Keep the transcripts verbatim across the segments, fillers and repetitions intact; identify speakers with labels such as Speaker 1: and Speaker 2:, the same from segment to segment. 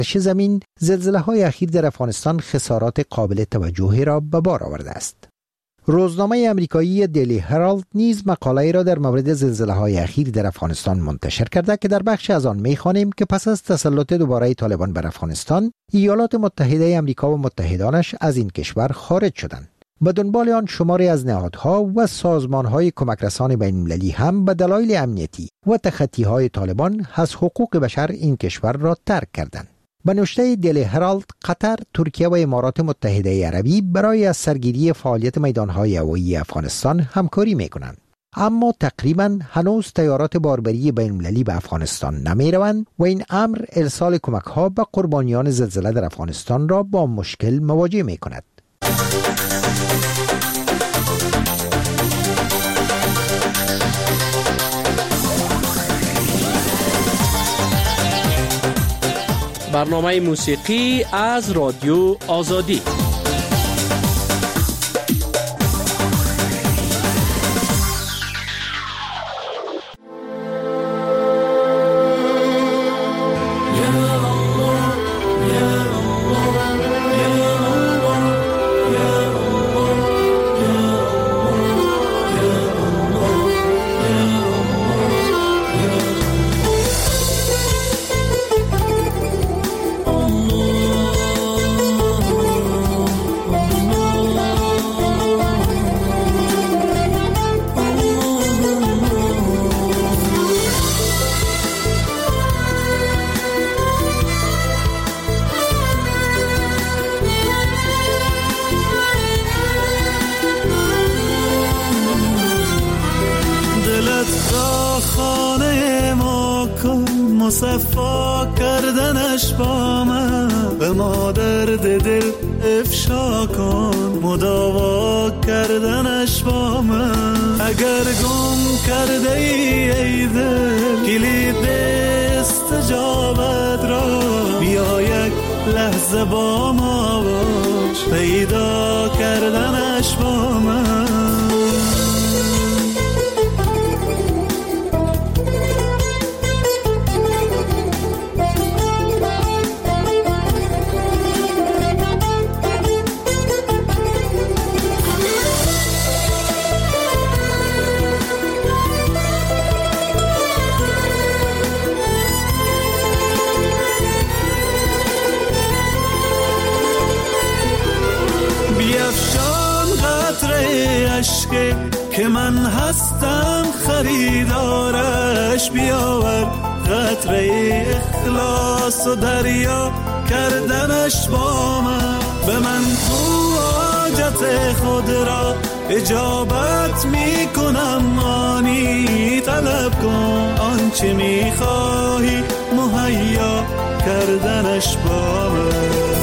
Speaker 1: زمین، زلزله‌های اخیر در افغانستان خسارات قابل توجهی را به بار آورده است. روزنامه آمریکایی دیلی هرالد نیز مقاله‌ای را در مورد زلزله‌های اخیر در افغانستان منتشر کرده که در بخش از آن می‌خوانیم که پس از تسلط دوباره طالبان بر افغانستان، ایالات متحده آمریکا و متحدانش از این کشور خارج شدند. به دنبال آن شماری از نهادها و سازمان‌های کمکرسان بین‌المللی هم به دلایل امنیتی و تخطی‌های طالبان از حقوق بشر این کشور را ترک کردند. به نوشته دیلی هرالد، قطر، ترکیه و امارات متحده عربی برای از سرگیری فعالیت میدان‌های هوایی افغانستان همکاری می‌کنند. اما تقریباً هنوز طیارات باربری بین‌المللی به افغانستان نمی‌روند و این امر ارسال کمک‌ها به قربانیان زلزله در افغانستان را با مشکل مواجه می‌کند.
Speaker 2: برنامه موسیقی از رادیو آزادی.
Speaker 3: مصفا کردنش با من، به ما درد دل افشا کن، مداوا کردنش با من. اگر گم کرده ای ای دل کلید استجابت را، بیا یک لحظه با ما باش، پیدا کردنش با من. که من هستم خریدارش، بیاور قطره اخلاص و دریا کردنش با من. به من تو حاجت خود را اجابت می کنم، آنی طلب کن آنچه می خواهی مهیا کردنش با من.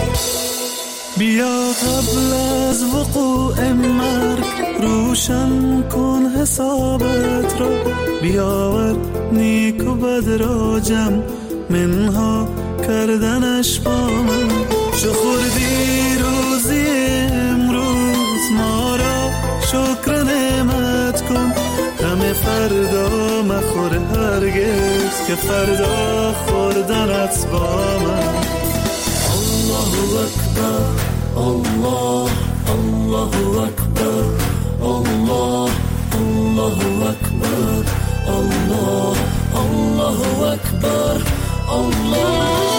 Speaker 3: بیا قبل از وقوع مرگ روشن کن حسابت را، بیاور نیک و بد را جمع منها کردنش با من. چو خوردی روزی امروز ما را شکر نعمت کن، همه فردا مخور هرگز که فردا خوردنت با من. الله اکبر الله الله اکبر الله الله اکبر الله الله اکبر الله.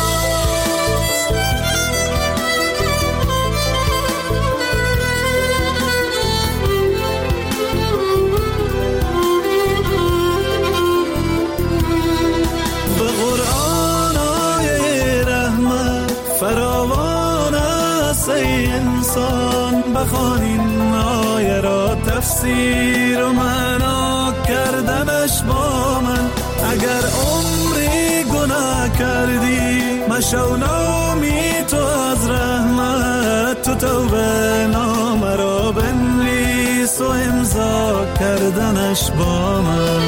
Speaker 3: به قرآن آیه رحمت فراوان است ای انسان، بخوان این آیه را تفسیر و معنا کردنش با من. اگر عمری گناه کردی مشو نامی تو از رحمت، تو توبه نامه را بنویس و امضا کردنش با من.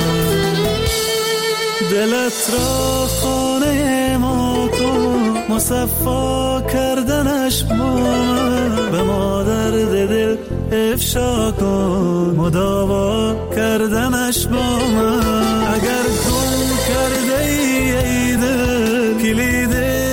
Speaker 3: دلت را خانه ما کن، مصفا کردنش با من. به ما درد دل افشا کن، مداوا کردنش با من. اگر گم کرده ای ای دل کلید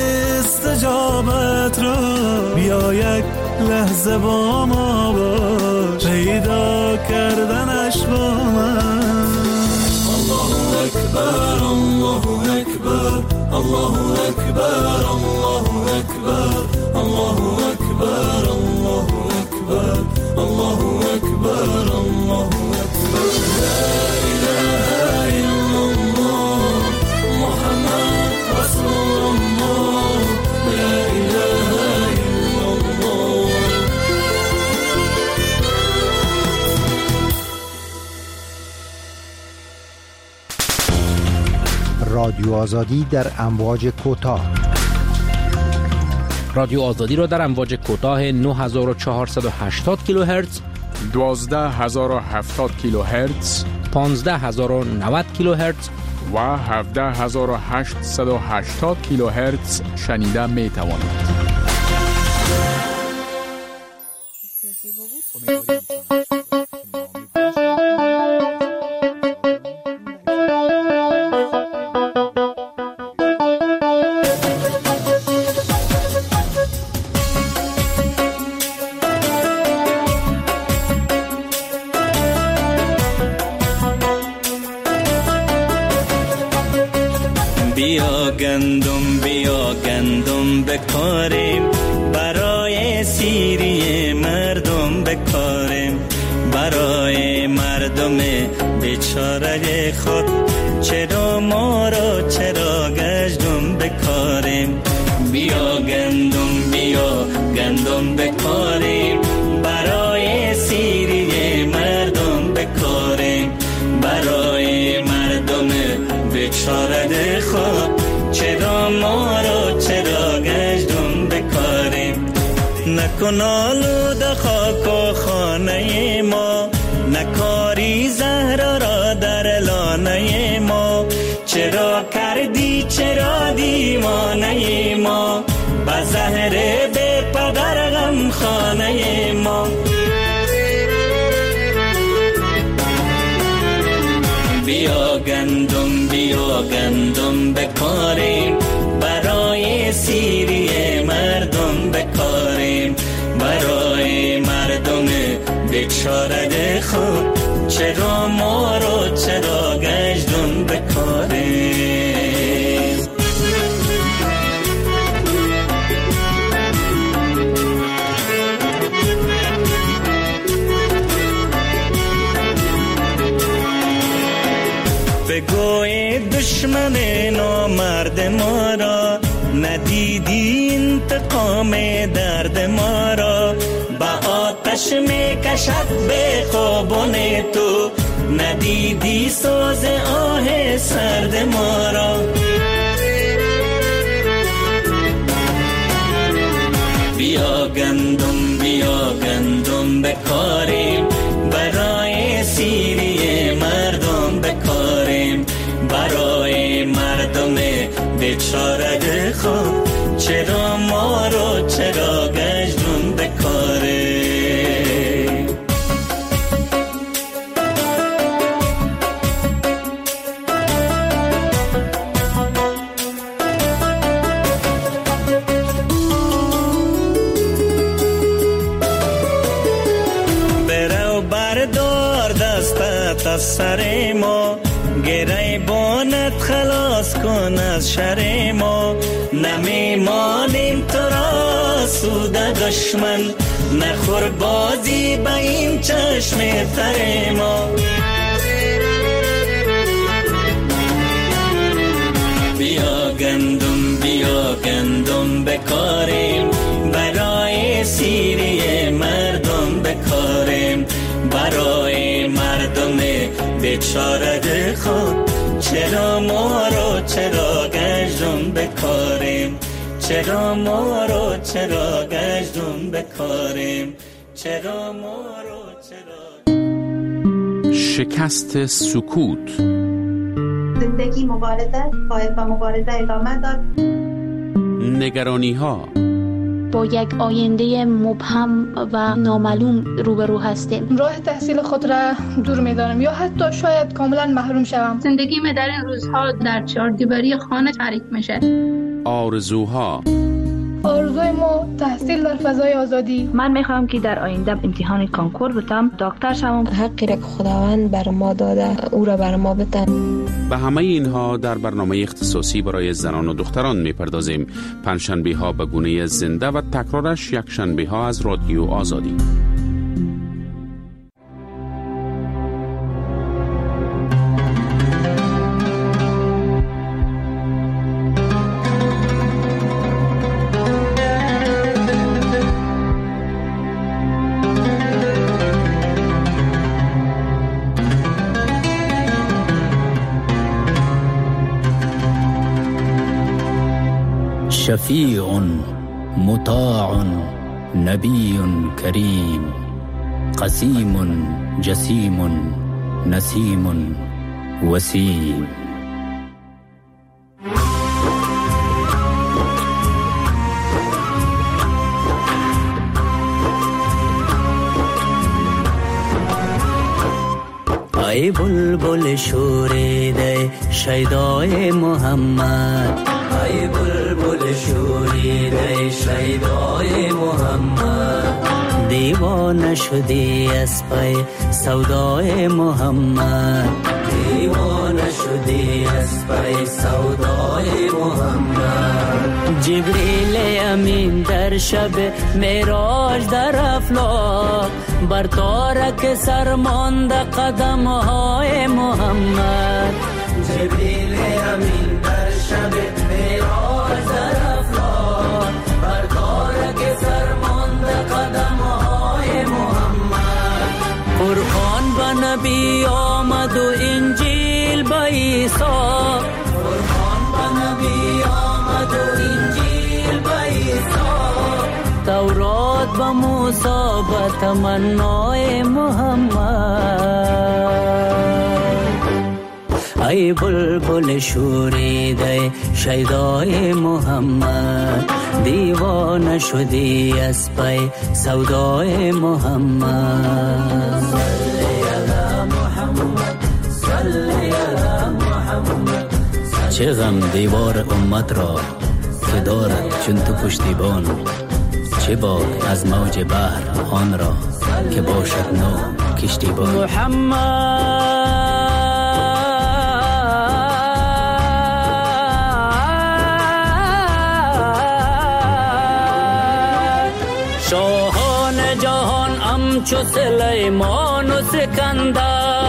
Speaker 3: بیا یک لحظه با ما باش، پیدا کردنش با من. الله اکبر الله اکبر الله اکبر الله اکبر الله اکبر الله اکبر الله اکبر الله اکبر. لا اله الا الله محمد رسول الله. لا اله الا الله.
Speaker 1: رادیو آزادی در امواج کوتاه.
Speaker 2: رادیو آزادی را در امواج کوتاه نه هزار و چهارصد و هشتاد کیلوهرتز،
Speaker 4: دوازده هزار و هفتاد کیلوهرتز،
Speaker 2: پانزده هزار و نود کیلوهرتز
Speaker 4: و هفده هزار و هشتصد و هشتاد کیلوهرتز شنیده می توانید.
Speaker 3: بیا گندم بیا گندم بکاریم، برای سیری مردم بکاریم، برای مردم بیچاره خود چرا ما را چرا گشتم بکاریم. بیا گندم بیا گندم بکاریم، برای سیری مردم بکاریم، برای مردم بیچاره خود چرا ما را چرا گشتم بکاریم. نکن آلوده خاک و خانه ما، نکاری زهر را در لانه ما، چرا کردی چرا دیوانه ما، با زهر بی پدر غم خانه ما. بیا گندم بیا گندم بکاریم، برای سیری مردم بکاریم، برای مردم بیچاره خود چرا ما رو چرا گشتم بکاریم. بگوی دشمن نامرد ما را، ندیدی انتقام درد ما را، با آتش می کشد به خوابان تو، ندیدی سوز آه سرد ما را. بیا گندم بیا گندم بکاریم، برای سیری مردم بکاریم، برای مردم بیچاره خود چرا ما رو چرا گشتم بکاریم. برو بردار دستت از سر ما، گره بانت خلاص کن از شر ما، نمیمانیم تو را سود دشمن، نخور بازی با این چشم تر ما. بیا گندم بیا گندم بکاریم، برای سیری مردم بکاریم، برای مردم بیچاره خود چرا ما رو چرا گشتم بکاریم، چرا ما رو چرا گشتم بکاریم، چرا ما رو چرا.
Speaker 4: شکست سکوت.
Speaker 5: زندگی مبارزه باید با مبارزه ادامه داد.
Speaker 2: نگرانی ها
Speaker 6: با یک آینده مبهم و نامعلوم روبرو هستیم.
Speaker 7: راه تحصیل خود را دور می‌دانم یا حتی شاید کاملا محروم شوم.
Speaker 8: زندگی من در این روزها در چهار دیواری خانه تاریک میشه.
Speaker 4: آرزوها.
Speaker 7: آرزوی ما تحصیل در فضای آزادی.
Speaker 6: من میخوام که در آینده امتحان کانکور بتم، دکتر شوم.
Speaker 8: حقی را که خداوند بر ما داده او را بر ما بتن.
Speaker 9: به همه اینها در برنامه اختصاصی برای زنان و دختران میپردازیم. پنجشنبه ها به گونه زنده و تکرارش یک شنبه ها از رادیو آزادی.
Speaker 10: شفیع مطاع نبی کریم قسیم جسیم نسیم وسیم.
Speaker 11: ای بلبل شوریده شیدای محمد، ای بلبل شوریده شیدای محمد، دیوانه شدی از پی سودای محمد، دیوانه شدی از پی سودای محمد. جبریل امین در شب معراج در افلاک بر تارک سرماند قدم های محمد، جبریل امین در شب معراج در افلاک بر تارک سرماند قدم های محمد. قرآن به نبی آمد و انجیل به عیسی، قرآن به نبی آمد و انجیل به عیسی، تورات به موسی به تمنای محمد. ای بلبل شوریده شیدای محمد، دیوانه شدی از پی سودای محمد. صلی علی محمد، صلی علی محمد.
Speaker 10: چه غم دیوار امت را که دارد چون تو پشتیبان، چه باک از موج بحر آن را که باشد نو کشتیبان.
Speaker 11: محمد شاهان جهان امچو سلیمان و سکندر،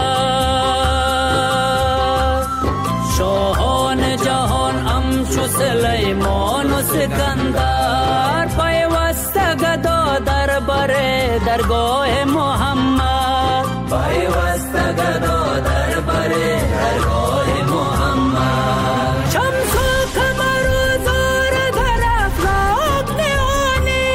Speaker 11: شاهان جهان امچو سلیمان و سکندر، پیوسته گدا در بره درگاه محمد، پیوسته گدا در بره درگاه محمد. شمس و قمر و زهره در افلاک نهانی،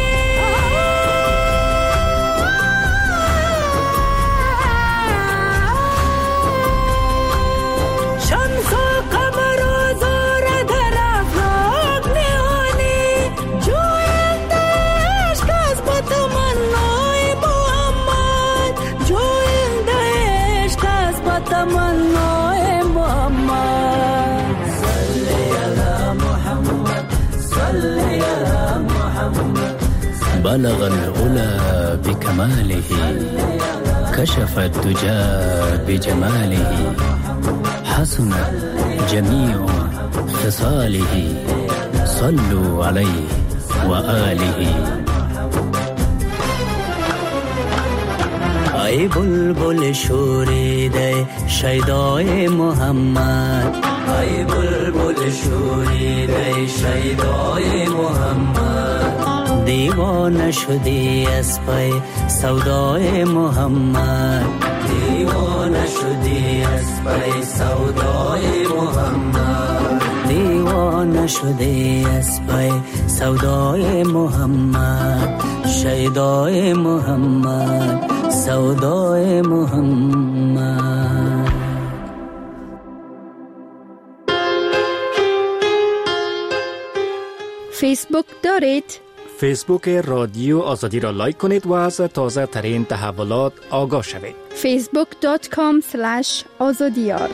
Speaker 11: شمس و قمر و زهره در افلاک نهانی، جوینده عشق از با تمنای محمد، جوینده عشق از با تمنای محمد. صلی علی محمد، صلی علی محمد.
Speaker 10: بلغ العلا بكماله كشف الدجى بجماله حسنت جميع خصاله صلوا عليه وآله.
Speaker 11: ای بلبل شوریده شیدای محمد، ای بلبل شوریده شیدای محمد، دیوانه شدی از پی سودای محمد، دیوانه شدی از پی سودای محمد، دیوانه شدی از پی سودای محمد، شیدای محمد، سودای محمد.
Speaker 12: فیسبوک دارید؟
Speaker 13: فیسبوک رادیو آزادی را لایک کنید و از تازه ترین تحولات آگاه شوید.
Speaker 12: فیسبوک دات کام اسلش آزادیار.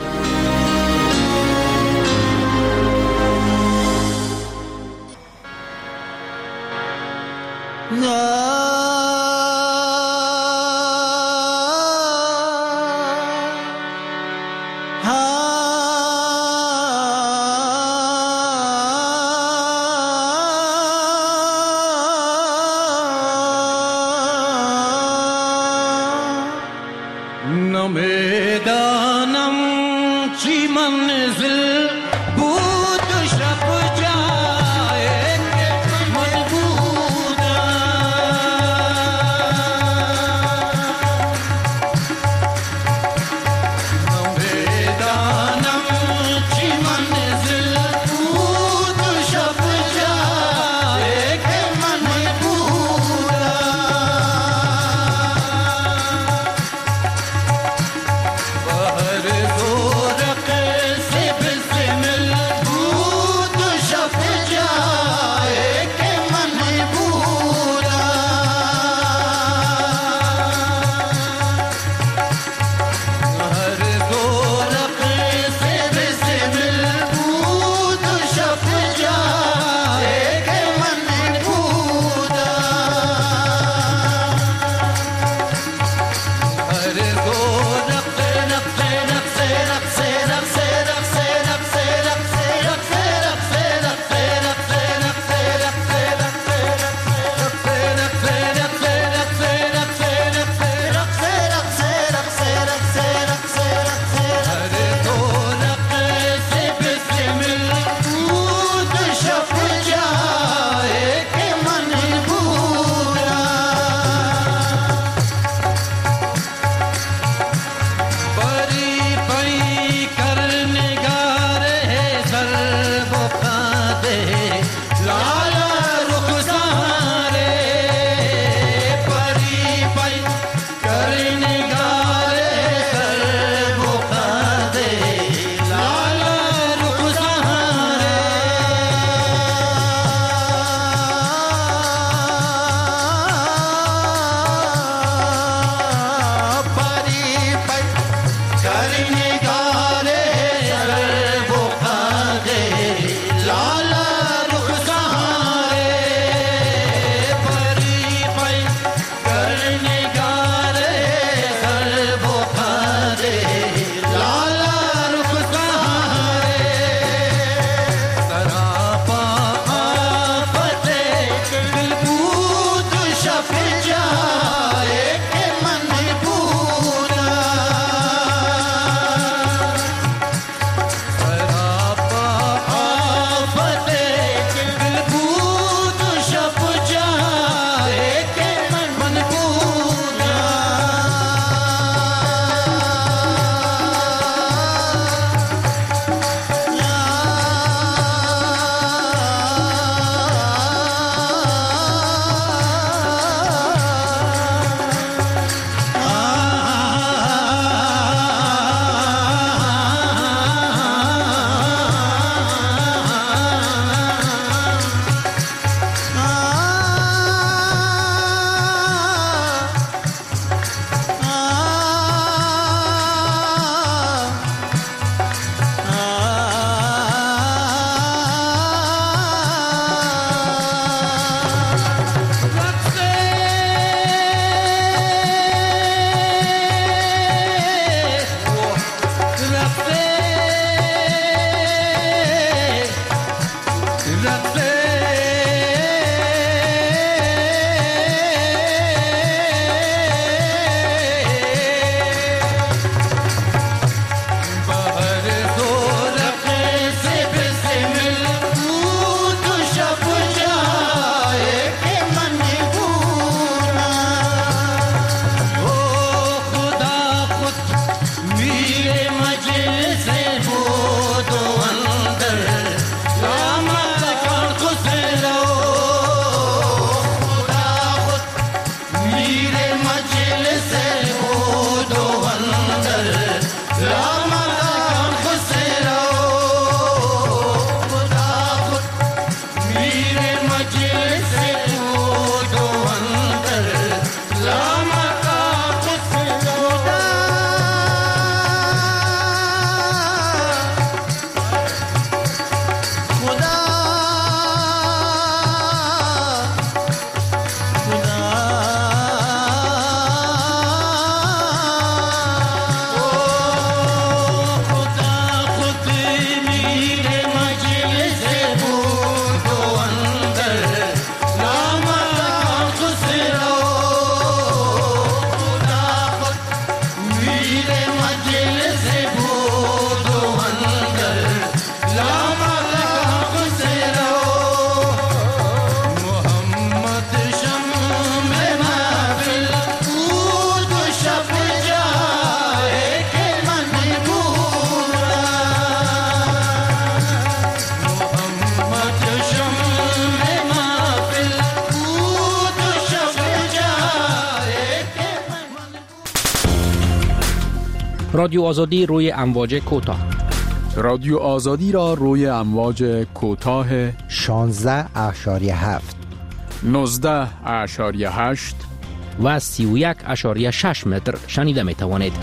Speaker 2: رادیو آزادی روی امواج کوتاه.
Speaker 4: رادیو آزادی را روی امواج کوتاه
Speaker 1: شانزده اشاری هفت،
Speaker 4: نوزده اشاری هشت
Speaker 2: و سی و یک اشاری شش متر شنیده می توانید.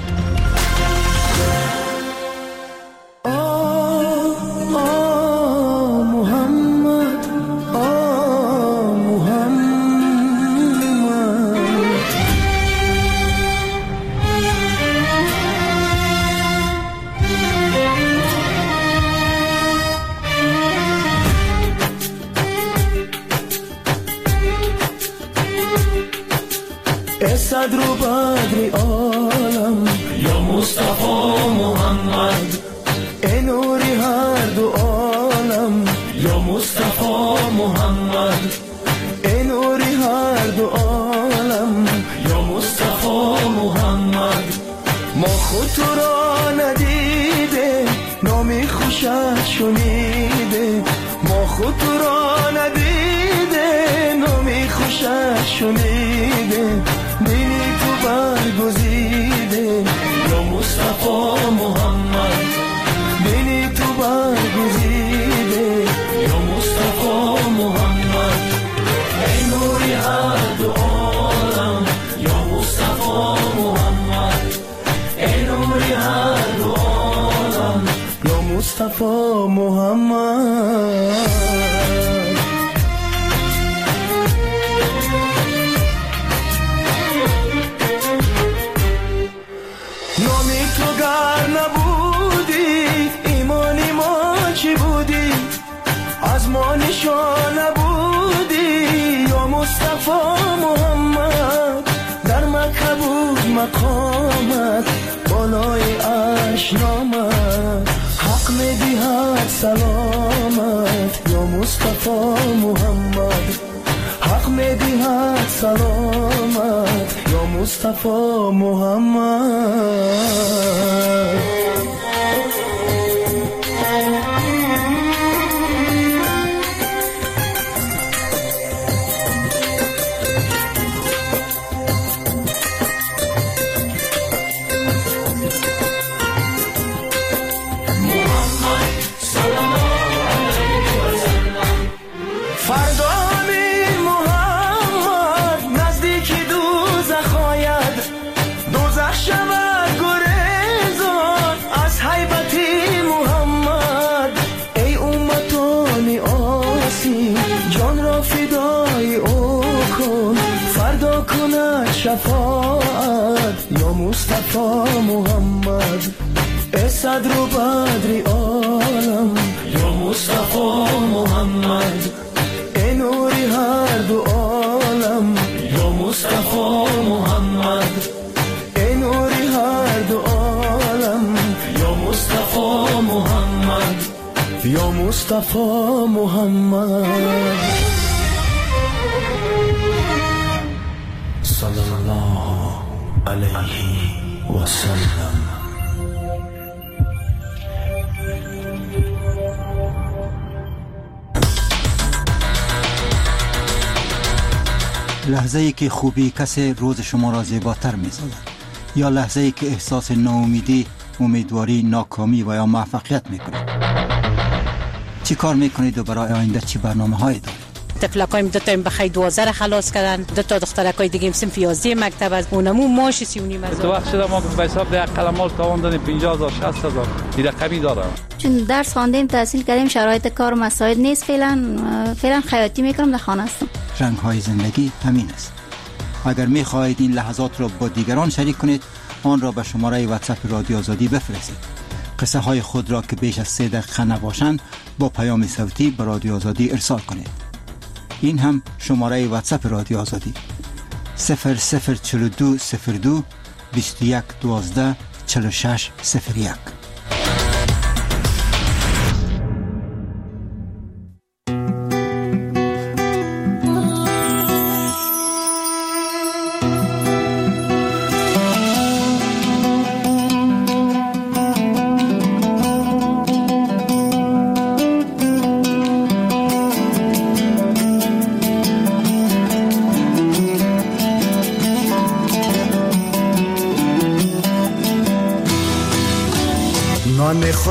Speaker 3: صدر و بدر عالم یا مصطفی محمد، ای نوری هر دو عالم یا مصطفی محمد، ای نوری هر دو عالم یا مصطفی محمد. ما خود تو را ندیده نامی خوشت شنیده، ما خود تو را ندیده نامی خوشت شنیده، دینی تو برگزیده یا مصطفی محمد، دینی تو برگزیده یا مصطفی محمد، ای نوری هر دو عالم یا مصطفی محمد، ای نوری هر دو عالم یا مصطفی محمد. نبودی ایمانی ما چی بودی، از ما نشان نبودی یا مصطفی محمد، در مکه بود مقامت بالای عرش نامت، حق میدهد سلامت یا مصطفی محمد، حق میدهد سلامت یا مصطفی محمد. شفاعت یا مصطفی محمد، ای صدر و بدر عالم یا مصطفی محمد، ای نوری هر دو عالم یا مصطفی محمد، ای نوری هر دو عالم یا مصطفی محمد، یا مصطفی محمد صلی الله علیه و سلم.
Speaker 14: لحظه ای که خوبی کسی روز شما را زیباتر می سازد، یا لحظه ای که احساس ناامیدی، امیدواری، ناکامی و یا موفقیت می کنید. چی کار می کنید و برای آینده چی برنامه هایی دارید؟
Speaker 15: تفلکایم دو تا بخی دوازده را خلاص کردن، دو تا دخترکای دیگه صنف یازده مکتب از اونمو ماش سی و نیم هزار.
Speaker 16: تو وقت شده ما به حساب ده قلمال تاوان دادیم پنجاه هزار شصت هزار این رقمی دارم.
Speaker 17: چون درس خواندیم تحصیل کردیم شرایط کار مساعد نیست، فعلا فعلا خیاطی میکنم، در خانه هستم.
Speaker 14: رنگ های زندگی همین است. اگر می خواهید این لحظات را با دیگران شریک کنید، آن را به شماره واتساپ رادیو آزادی بفرستید. قصه های خود را که بیش از سه دقیقه نباشند با پیام صوتی به رادیو آزادی ارسال کنید. این هم شماره واتساپ رادیو آزادی صفر صفر چهل و دو صفر دو بیست و یک دوازده چهل و شش صفر یک.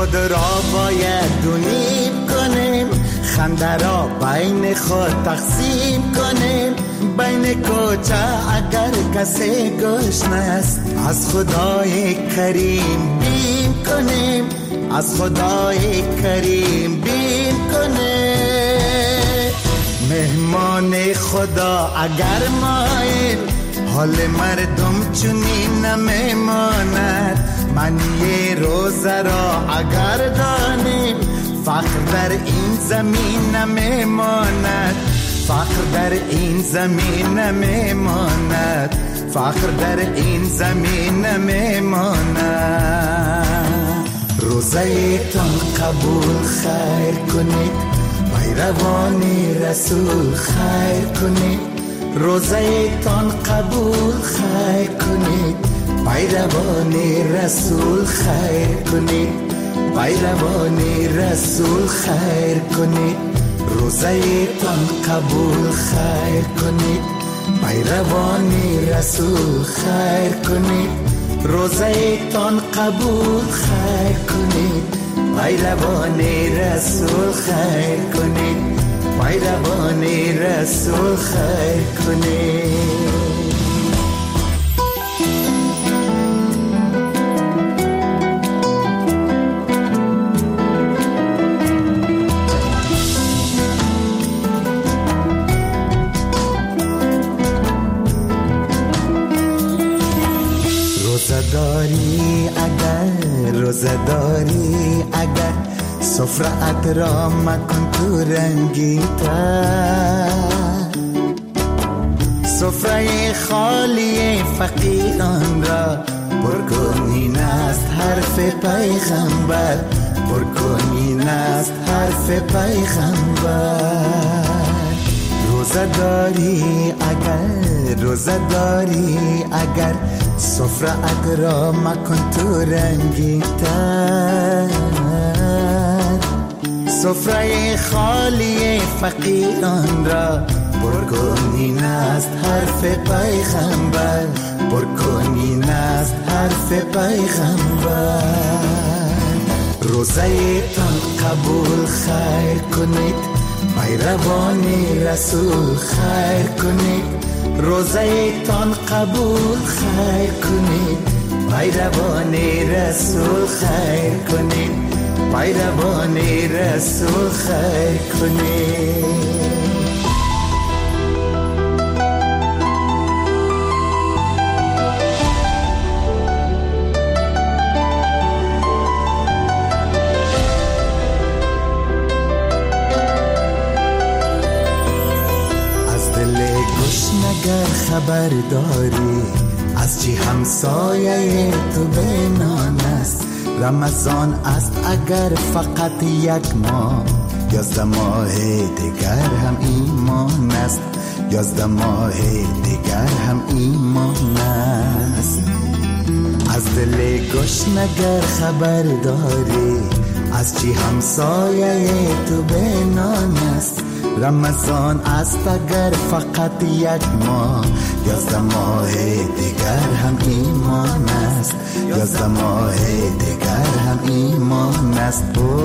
Speaker 18: خود را باید دو نیم کنیم، خنده را بین خود تقسیم کنیم. بین کوچه اگر کسی گشنه است، از خدای کریم بیم کنیم، از خدای کریم بیم کنیم. مهمان خدا اگر ماییم، حال مردم چنین نمیماند. معنی روزه را اگر دانیم، فقر در این زمین نمیماند، فقر در این زمین نمیماند، فقر در این زمین نمیماند. روزه تان قبول خیر کنید، پیروان رسول خیر کنید. روزه تان قبول خیر کنید، پیروان رسول خیر کنید، پیروان رسول خیر کنید. روزه تان قبول خیر کنید، پیروان رسول خیر کنید. روزه تان قبول خیر کنید، پیروان رسول خیر کنید، پیروان رسول خیر کنید. روزداری اگر روزداری اگر سفرت را مکن تو رنگی تر، سفره خالی فقیران را پر کنین است حرف پیغمبر، پر کنین است حرف پیغمبر. روزداری اگر روزداری اگر سفرت را مکن تو رنگی تر، سفره خالی فقیران را پر کنین است حرف پیغمبر، پر کنین است حرف پیغمبر. روزه تان قبول خیر کنید، پیروان رسول خیر کنید. روزه تان قبول خیر کنید، پیروان رسول خیر کنید، پیروان رسول خیر کنید. اگر خبر داری از چی همسایه تو بینان است، رمضان است اگر فقط یک ماه، یازده ماه دیگر هم ایمان است، یازده ماه دیگر هم ایمان است. از دل گشنگر خبر داری از چی همسایه تو بینان است، رمضان است اگر فقط یک ماه، یازده ماه دیگر هم ایمان است، یازده ماه دیگر هم ایمان است.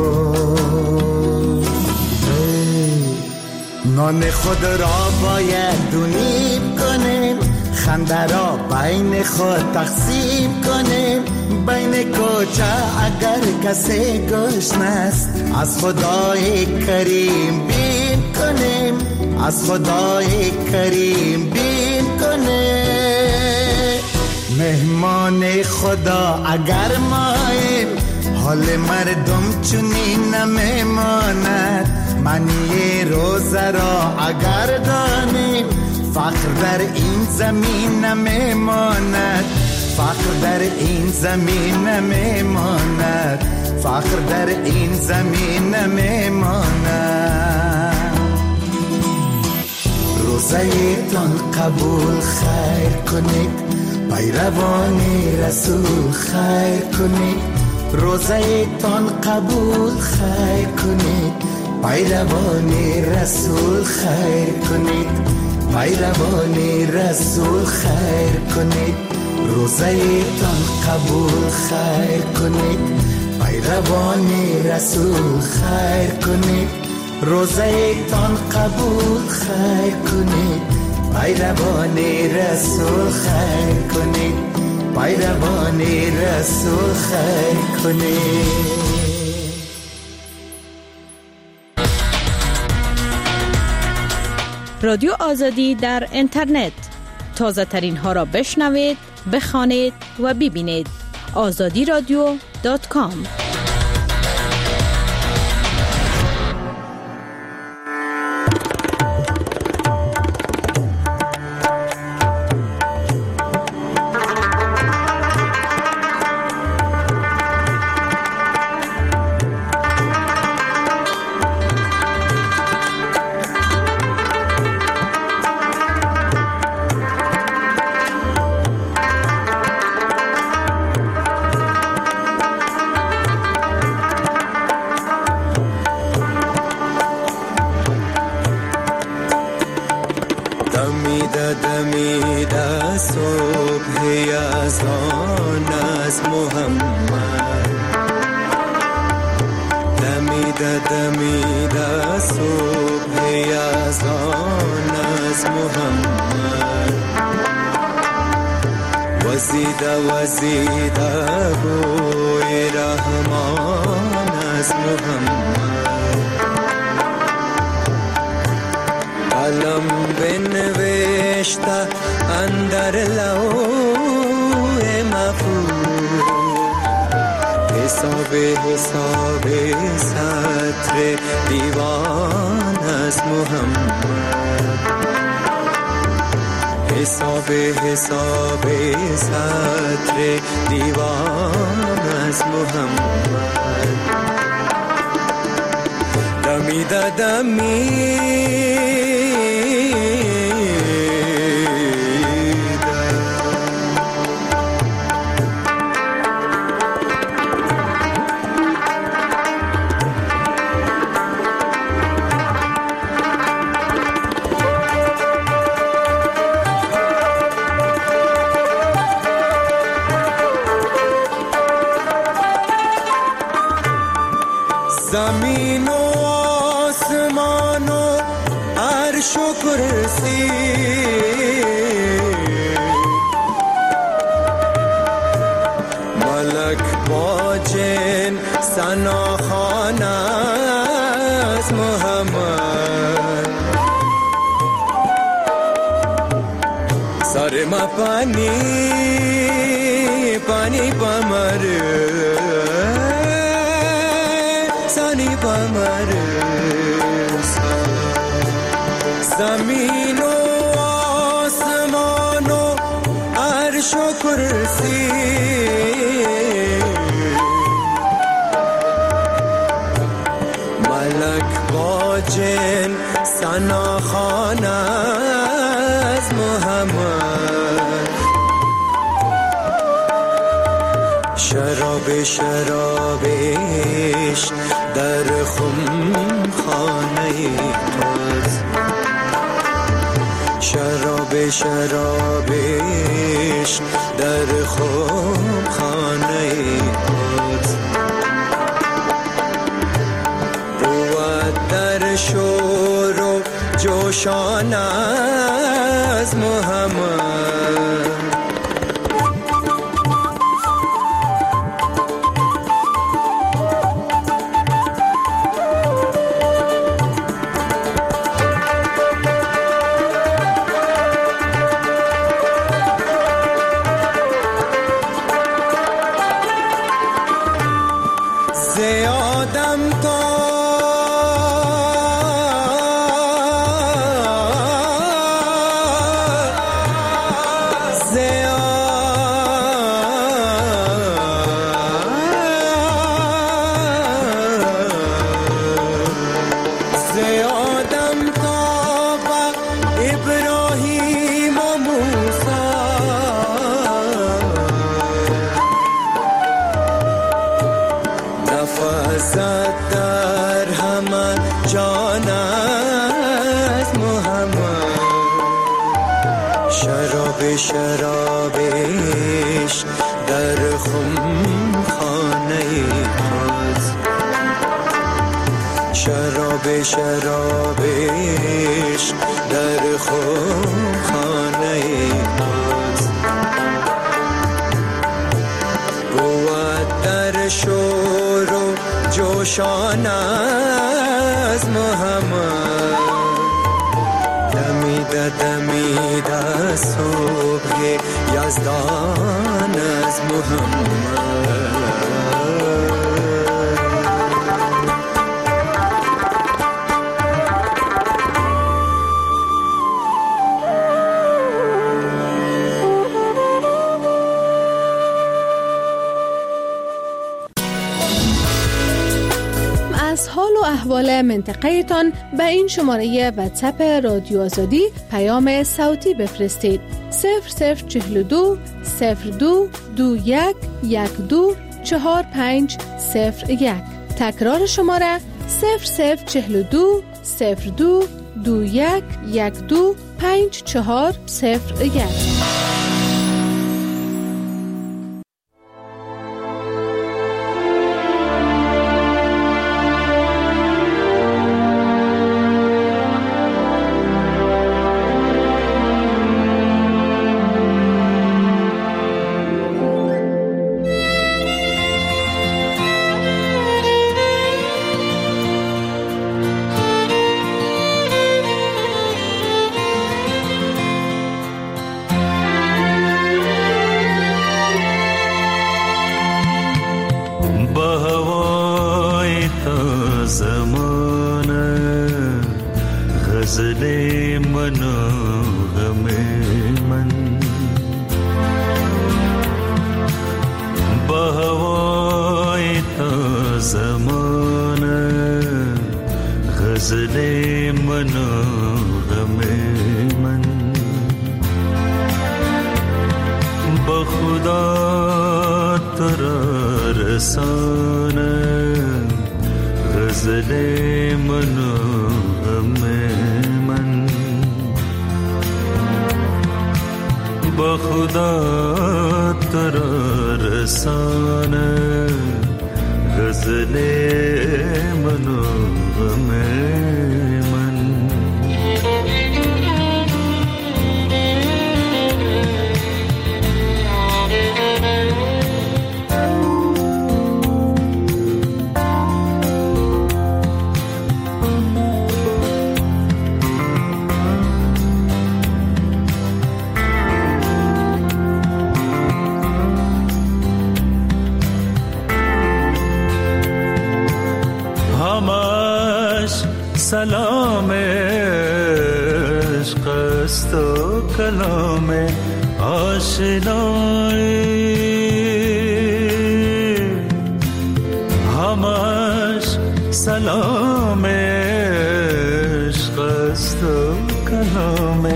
Speaker 18: نان خود را باید دو نیم کنیم، خنده را بین خود تقسیم کنیم. بین کوچه اگر کسی گشنه است، از خدای کریم بیم کنیم، از خدای کریم بیم کنیم. مهمان خدا اگر ماییم، حال مردم چنین نمیماند. معنی روزه را اگر دانیم، فقر در این زمین نمیماند، فقر در این زمین نمیماند، فقر در این زمین نمیماند. روزه تان قبول خیر کنید، پیروان رسول خیر کنید. روزه تان قبول خیر کنید، پیروان رسول خیر کنید، پیروان رسول خیر کنید. روزه تان قبول خیر کنید، پیروان رسول خیر کنید روزه تان قبول خیر کنید پیروان رسول خیر کنید پیروان رسول خیر کنید.
Speaker 19: رادیو آزادی در اینترنت تازه ترین ها را بشنوید، بخوانید و ببینید. آزادی رادیو دات کام.
Speaker 18: دمیده صبح یزدان از محمد دمیده دمیده صبح یزدان از محمد وزیده وزیده بوی رحمان از محمد قلم بنوشته اندر لوح محفوظ حساب حساب سطر دیوان از محمد حساب حساب سطر دیوان از محمد دمیده دمی زمین و آسمان و عرش و کرسی ملک با جن ثناخوان از محمد سر ما پانی پانی پمره زمین و آسمان و عرش و کرسی ملک با جن ثناخوان از محمد شراب شرابش در خم خانه توست شراب شرابش در خم خانه توست بود در شور و جوشان از محمد زیادم شراب شرابش در خم خانه هاست، شراب شرابش در خم خانه هاست. بود در شور و جوشان از محمد، دمیده دمیده صبح یزدان از محمد.
Speaker 20: از حال و احوال منطقه تان به این شماره واتساپ رادیو آزادی پیام صوتی بفرستید. صفر صفر چهل و دو صفر دو دو یک یک دو چهار پنج صفر یک. تکرار شماره صفر صفر چهل و دو صفر دو دو یک یک دو پنج چهار صفر یک.
Speaker 3: سلام عشق است و کلام آشنایی، همش سلام عشق است و کلام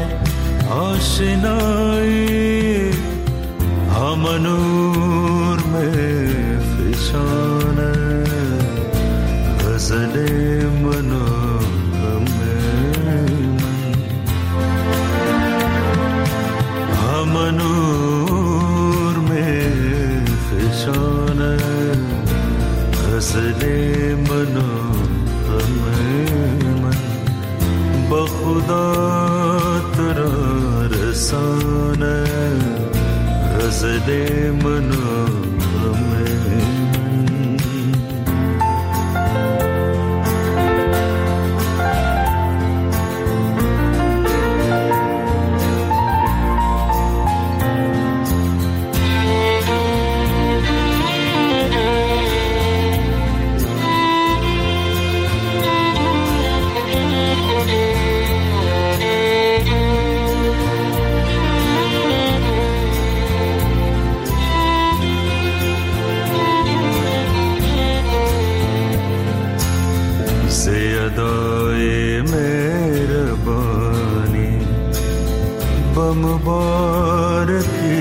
Speaker 3: آشنایی، هم نور میں فشانه غزل منو نور میں فشانه غزل منو من بخدا ترا رسانه غزل منو मुबारकी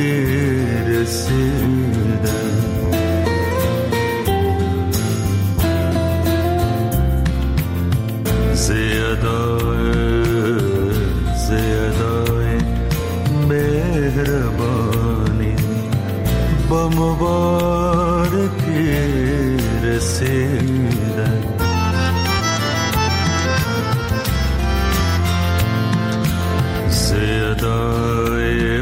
Speaker 3: रसीदा ज़ियादा ज़ियादा مهربانی با مبارکی رسیدن. صدای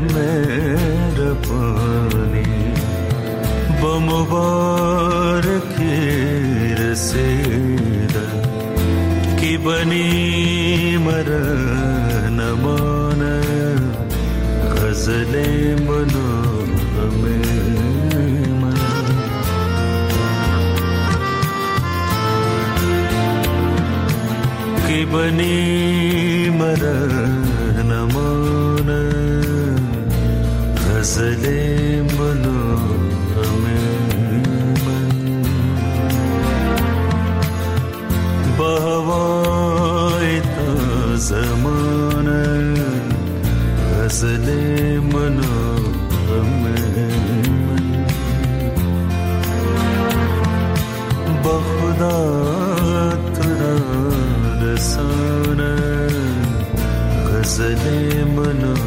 Speaker 3: مهربانی با مبارکی رسیدن کی بنی مرا نمانه غزل منو من کی بنی مرا نمانه غزل منو با هوای زمان غزل منو با خدا تو را رسانه غزل منو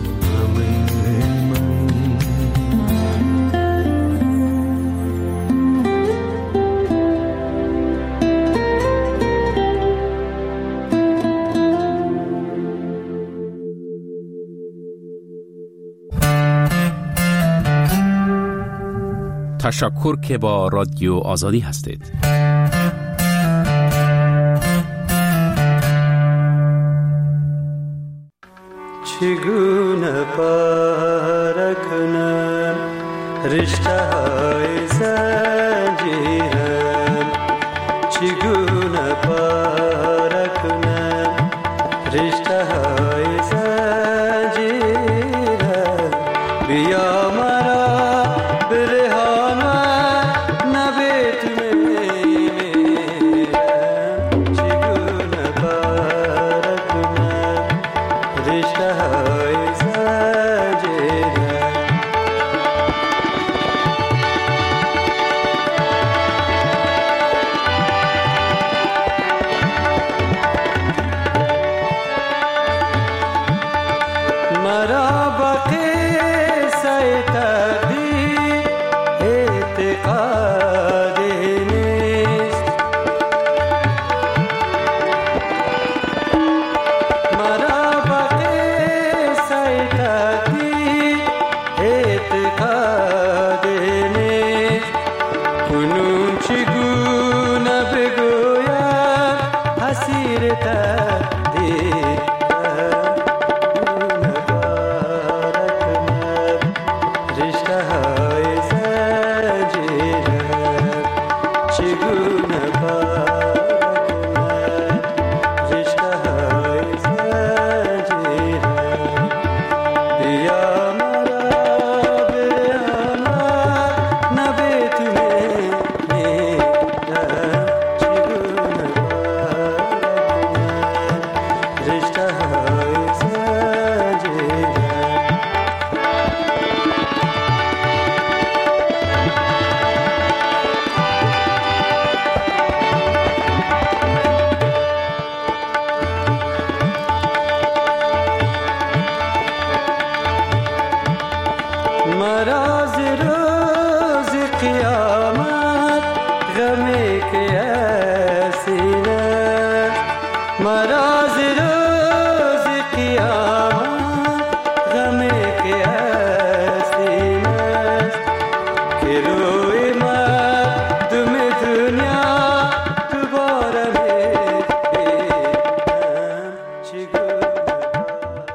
Speaker 9: تشکر که با رادیو آزادی هستید.
Speaker 3: چگونه پاره کنم رشته های زنجیرم، چگونه پاره کنم رشته های زنجیرم. بیا مرا برهان و نبتونم چگونه پاره کنم رشته های زنجیرم. مرا